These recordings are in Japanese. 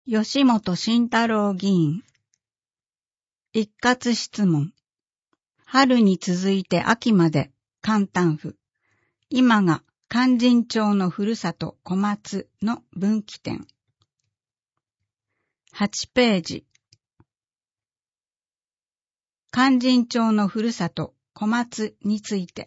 吉本慎太郎議員。一括質問。春に続いて秋まで簡単符。今が勧進帳のふるさと小松の分岐点。8ページ。勧進帳のふるさと小松について。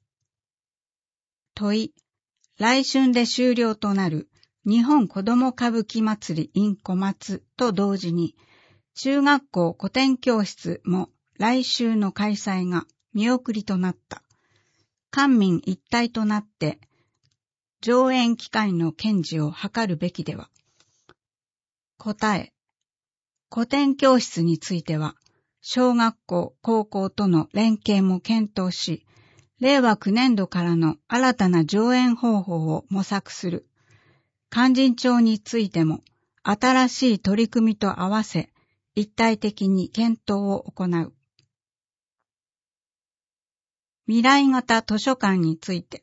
問い。来春で終了となる日本子ども歌舞伎祭り in 小松と同時に、中学校古典教室も来週の開催が見送りとなった。官民一体となって上演機会の堅持を図るべきでは。答え。古典教室については、小学校、高校との連携も検討し、令和9年度からの新たな上演方法を模索する。勧進帳についても、新しい取り組みと合わせ、一体的に検討を行う。未来型図書館について。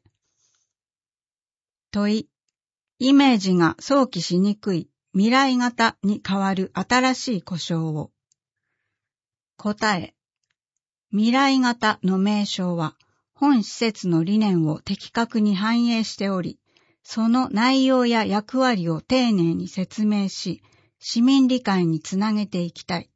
問い。イメージが想起しにくい未来型に代わる新しい呼称を。答え。未来型の名称は、本施設の理念を的確に反映しており、その内容や役割を丁寧に説明し、市民理解につなげていきたい。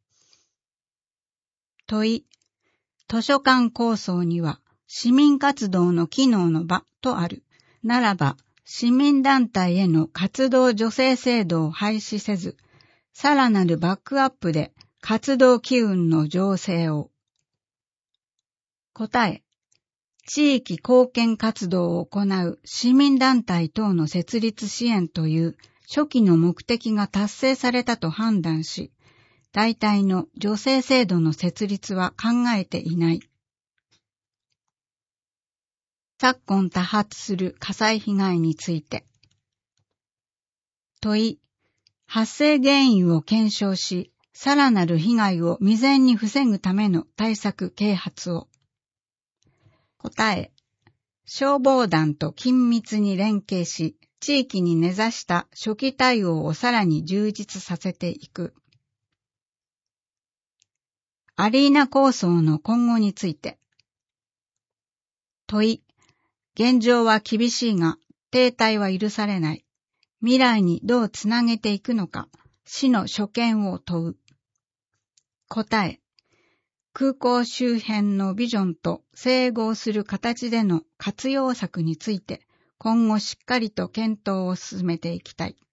問い。図書館構想には、市民活動の機能の場とある。ならば、市民団体への活動助成制度を廃止せず、さらなるバックアップで活動機運の醸成を。答え。地域貢献活動を行う市民団体等の設立支援という初期の目的が達成されたと判断し、代替の助成制度の設立は考えていない。昨今多発する火災被害について。問い。発生原因を検証し、さらなる被害を未然に防ぐための対策啓発を。答え。消防団と緊密に連携し、地域に根ざした初期対応をさらに充実させていく。アリーナ構想の今後について。問い。現状は厳しいが、停滞は許されない。未来にどうつなげていくのか、市の所見を問う。答え。空港周辺のビジョンと整合する形での活用策について、今後しっかりと検討を進めていきたい。